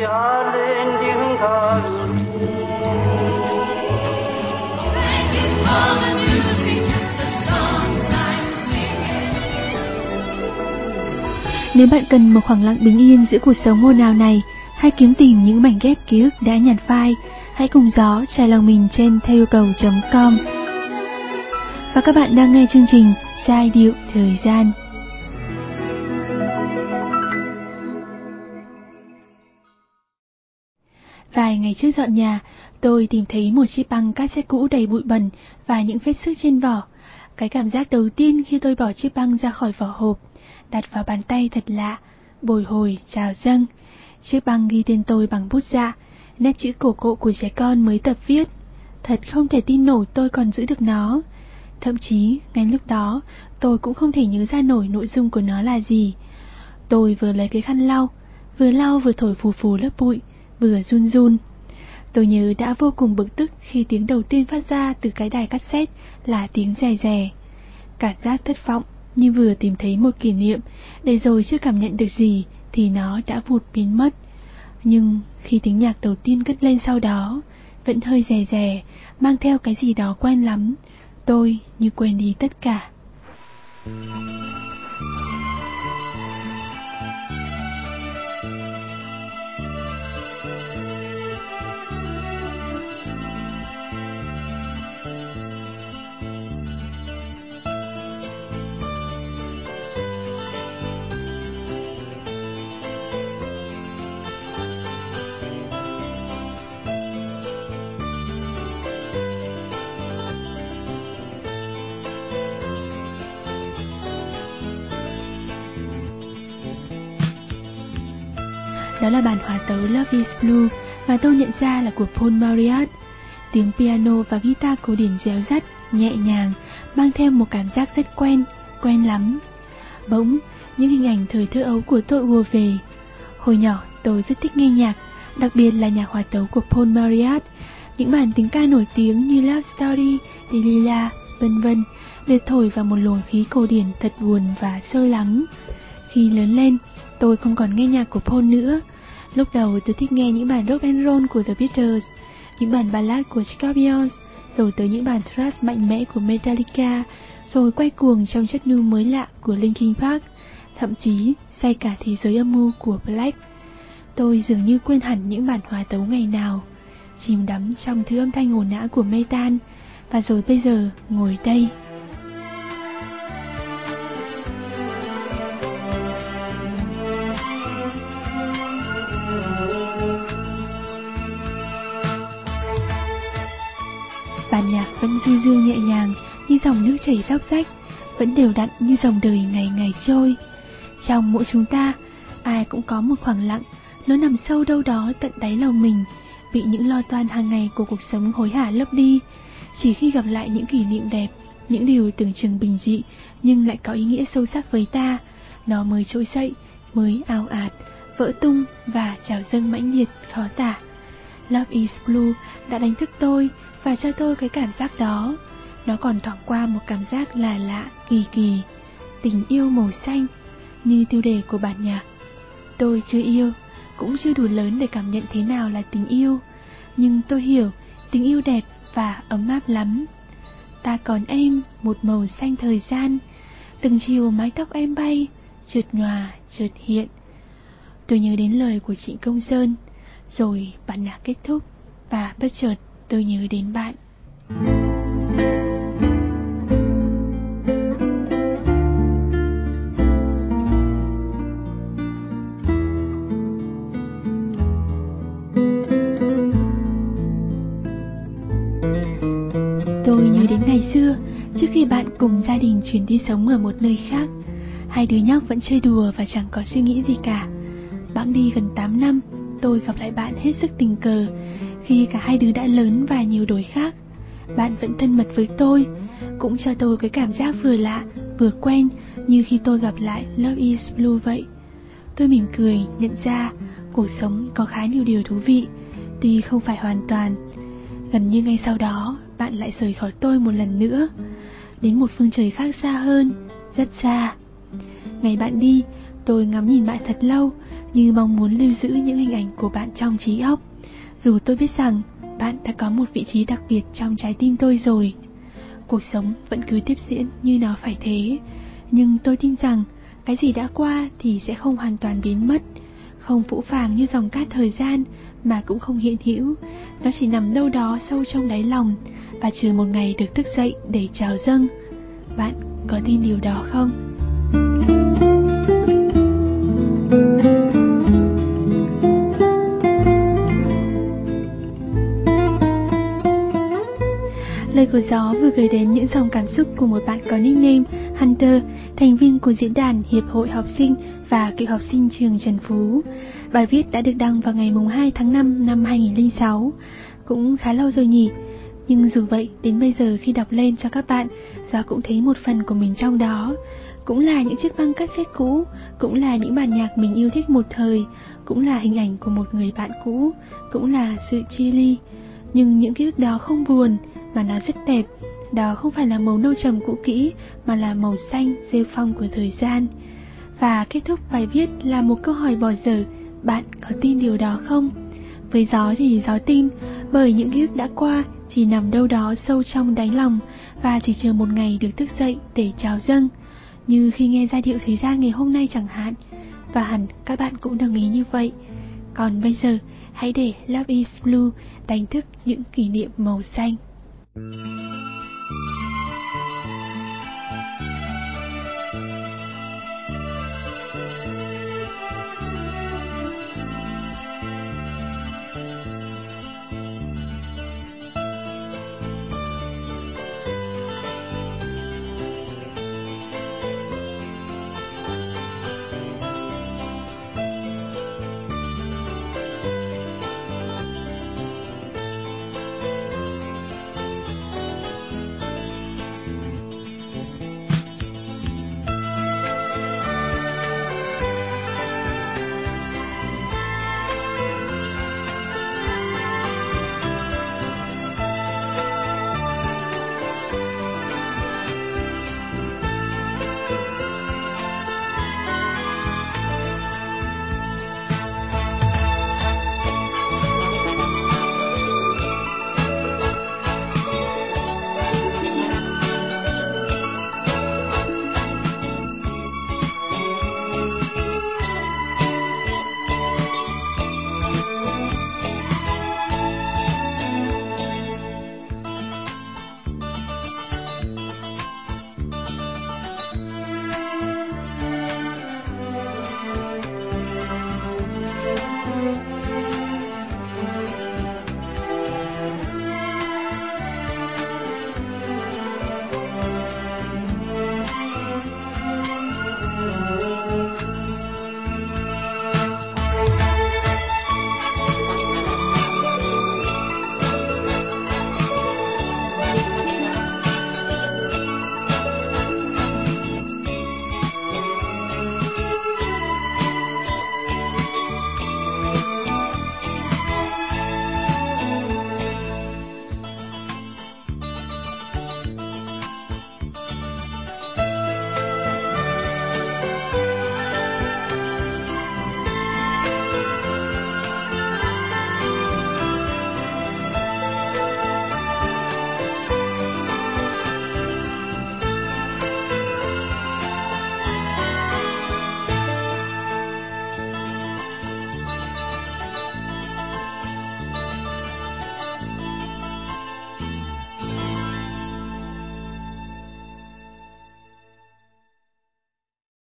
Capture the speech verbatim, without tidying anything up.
Nếu bạn cần một khoảng lặng bình yên giữa cuộc sống ồn ào này, hay kiếm tìm những mảnh ghép ký ức đã nhạt phai, hãy cùng gió trải lòng mình trên theo yêu cầu chấm com. Và các bạn đang nghe chương trình Giai điệu thời gian. Vài ngày trước dọn nhà, tôi tìm thấy một chiếc băng cassette cũ đầy bụi bẩn và những vết xước trên vỏ. Cái cảm giác đầu tiên khi tôi bỏ chiếc băng ra khỏi vỏ hộp, đặt vào bàn tay thật lạ, bồi hồi trào dâng. Chiếc băng ghi tên tôi bằng bút dạ, nét chữ cổ cộ của trẻ con mới tập viết. Thật không thể tin nổi tôi còn giữ được nó. Thậm chí, ngay lúc đó, tôi cũng không thể nhớ ra nổi nội dung của nó là gì. Tôi vừa lấy cái khăn lau, vừa lau vừa thổi phù phù lớp bụi, vừa run run. Tôi nhớ đã vô cùng bực tức khi tiếng đầu tiên phát ra từ cái đài cassette là tiếng rè rè. Cảm giác thất vọng như vừa tìm thấy một kỷ niệm, để rồi chưa cảm nhận được gì thì nó đã vụt biến mất. Nhưng khi tiếng nhạc đầu tiên cất lên sau đó, vẫn hơi rè rè, mang theo cái gì đó quen lắm, tôi như quên đi tất cả. Đó là bản hòa tấu Love is Blue mà tôi nhận ra là của Paul Marriott. Tiếng piano và guitar cổ điển réo rắt, nhẹ nhàng, mang theo một cảm giác rất quen, quen lắm. Bỗng, những hình ảnh thời thơ ấu của tôi ùa về. Hồi nhỏ, tôi rất thích nghe nhạc, đặc biệt là nhạc hòa tấu của Paul Marriott. Những bản tình ca nổi tiếng như Love Story, Delilah, vân vân, được thổi vào một luồng khí cổ điển thật buồn và sâu lắng. Khi lớn lên, tôi không còn nghe nhạc của Paul nữa. Lúc đầu tôi thích nghe những bản rock and roll của The Beatles, những bản ballad của Scorpions, rồi tới những bản thrash mạnh mẽ của Metallica, rồi quay cuồng trong chất nu mới lạ của Linkin Park, thậm chí say cả thế giới âm mưu của Black. Tôi dường như quên hẳn những bản hòa tấu ngày nào, chìm đắm trong thứ âm thanh ồn ào của metal, và rồi bây giờ ngồi đây. Bản nhạc vẫn du dương nhẹ nhàng như dòng nước chảy róc rách, vẫn đều đặn như dòng đời ngày ngày trôi. Trong mỗi chúng ta, ai cũng có một khoảng lặng, nó nằm sâu đâu đó tận đáy lòng mình, bị những lo toan hàng ngày của cuộc sống hối hả lấp đi. Chỉ khi gặp lại những kỷ niệm đẹp, những điều tưởng chừng bình dị nhưng lại có ý nghĩa sâu sắc với ta, nó mới trỗi dậy, mới ào ạt, vỡ tung và trào dâng mãnh liệt khó tả. Love is Blue đã đánh thức tôi và cho tôi cái cảm giác đó. Nó còn thoảng qua một cảm giác là lạ, kỳ kỳ, tình yêu màu xanh, như tiêu đề của bản nhạc. Tôi chưa yêu, cũng chưa đủ lớn để cảm nhận thế nào là tình yêu, nhưng tôi hiểu tình yêu đẹp và ấm áp lắm. Ta còn em một màu xanh thời gian, từng chiều mái tóc em bay, chợt nhòa chợt hiện. Tôi nhớ đến lời của Trịnh Công Sơn, rồi bản nhạc kết thúc và bất chợt tôi nhớ đến bạn. Tôi nhớ đến ngày xưa, trước khi bạn cùng gia đình chuyển đi sống ở một nơi khác. Hai đứa nhóc vẫn chơi đùa và chẳng có suy nghĩ gì cả. Bẵng đi gần tám năm, tôi gặp lại bạn hết sức tình cờ. Khi cả hai đứa đã lớn và nhiều đổi khác, bạn vẫn thân mật với tôi, cũng cho tôi cái cảm giác vừa lạ, vừa quen như khi tôi gặp lại Love is Blue vậy. Tôi mỉm cười, nhận ra cuộc sống có khá nhiều điều thú vị, tuy không phải hoàn toàn. Gần như ngay sau đó, bạn lại rời khỏi tôi một lần nữa, đến một phương trời khác xa hơn, rất xa. Ngày bạn đi, tôi ngắm nhìn bạn thật lâu, như mong muốn lưu giữ những hình ảnh của bạn trong trí óc. Dù tôi biết rằng bạn đã có một vị trí đặc biệt trong trái tim tôi rồi. Cuộc sống vẫn cứ tiếp diễn như nó phải thế, nhưng tôi tin rằng cái gì đã qua thì sẽ không hoàn toàn biến mất, không phũ phàng như dòng cát thời gian, mà cũng không hiện hữu. Nó chỉ nằm đâu đó sâu trong đáy lòng và chờ một ngày được thức dậy để chào dâng. Bạn có tin điều đó không? Lời của gió vừa gửi đến những dòng cảm xúc của một bạn có nickname Hunter, thành viên của diễn đàn Hiệp hội Học sinh và Cựu học sinh trường Trần Phú. Bài viết đã được đăng vào ngày hai tháng năm năm hai nghìn không trăm lẻ sáu, cũng khá lâu rồi nhỉ. Nhưng dù vậy, đến bây giờ khi đọc lên cho các bạn, Gió cũng thấy một phần của mình trong đó. Cũng là những chiếc băng cassette cũ, cũng là những bản nhạc mình yêu thích một thời, cũng là hình ảnh của một người bạn cũ, cũng là sự chia ly. Nhưng những ký ức đó không buồn, mà nó rất đẹp. Đó không phải là màu nâu trầm cũ kỹ, mà là màu xanh rêu phong của thời gian. Và kết thúc bài viết là một câu hỏi bỏ dở: bạn có tin điều đó không? Với Gió thì Gió tin, bởi những ký ức đã qua chỉ nằm đâu đó sâu trong đáy lòng, và chỉ chờ một ngày được thức dậy để chào dâng. Như khi nghe giai điệu thời gian ngày hôm nay chẳng hạn. Và hẳn các bạn cũng đồng ý như vậy. Còn bây giờ, hãy để Love is Blue đánh thức những kỷ niệm màu xanh.